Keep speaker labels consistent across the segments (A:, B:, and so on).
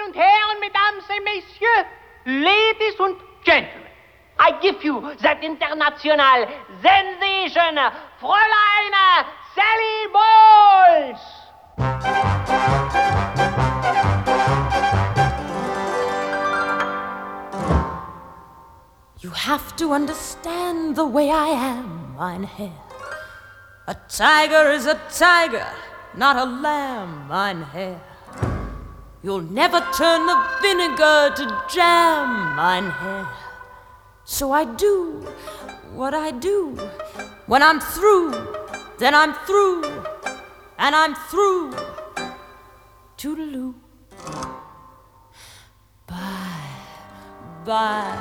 A: und Herren, Mesdames et Messieurs, Ladies und Gentlemen, I give you that international sensation, Fräulein Sally Bowles!
B: You have to understand the way I am, mein Herr. A tiger is a tiger, not a lamb, mein Herr. You'll never turn the vinegar to jam, mein Herr. So I do what I do. When I'm through, then I'm through, and I'm through. Toodaloo. Bye,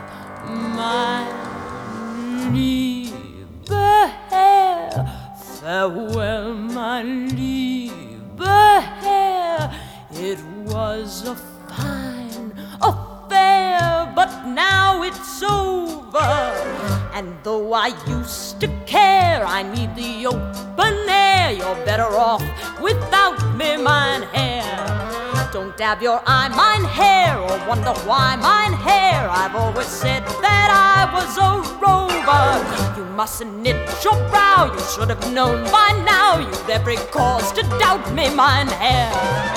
B: mein lieber Herr. Farewell, mein lieber Herr. It was a fine affair, but now it's over. And though I used to care, I need the open air. You're better off without me, mein Herr. Don't dab your eye, mein Herr, or wonder why, mein Herr. I've always said that I was a rover. You mustn't knit your brow, you should have known by now. You've every cause to doubt me, mein Herr.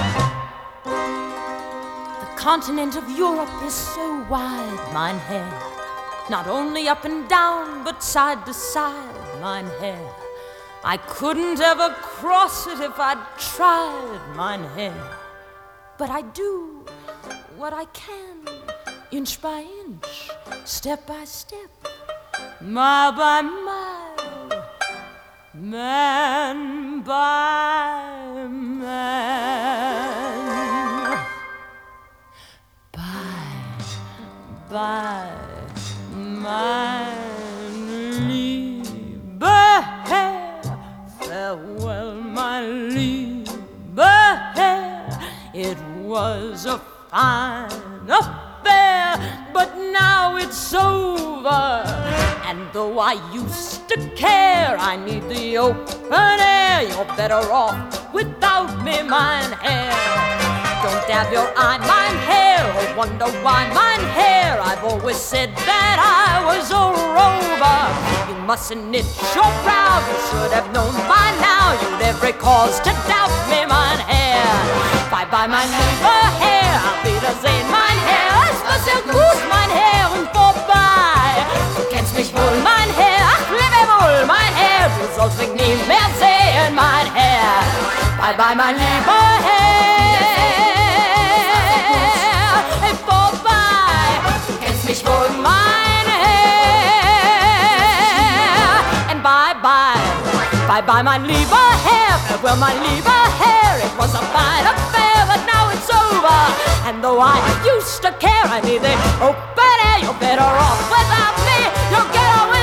B: The continent of Europe is so wide, mein Herr. Not only up and down, but side to side, mein Herr. I couldn't ever cross it if I'd tried, mein Herr. But I do what I can, inch by inch, step by step, mile by mile, man by man. Bye, mein lieber Herr. Farewell, mein lieber Herr. It was a fine affair, but now it's over. And though I used to care, I need the open air. You're better off without me, mein Herr. Don't dab your eye, mein Herr, or wonder why, mein Herr. I've always said that I was a rover. You mustn't knit your brow, you should have known by now. You'd every cause to doubt me, mein Herr. Bye, mein lieber Herr, auf Wiedersehen, mein Herr. Es war sehr gut, mein Herr, und vorbei. Du kennst mich wohl, mein Herr, ach, lebe wohl, mein Herr. Du sollst mich nie mehr sehen, mein Herr. Bye, mein lieber Herr. Vorbei, du kennst mich wohl, mein Herr. And bye, mein lieber Herr. Farewell, mein lieber Herr. It was a fine affair, but now it's over. And though I used to care, I need the open air. You're better off without me. You'll get away.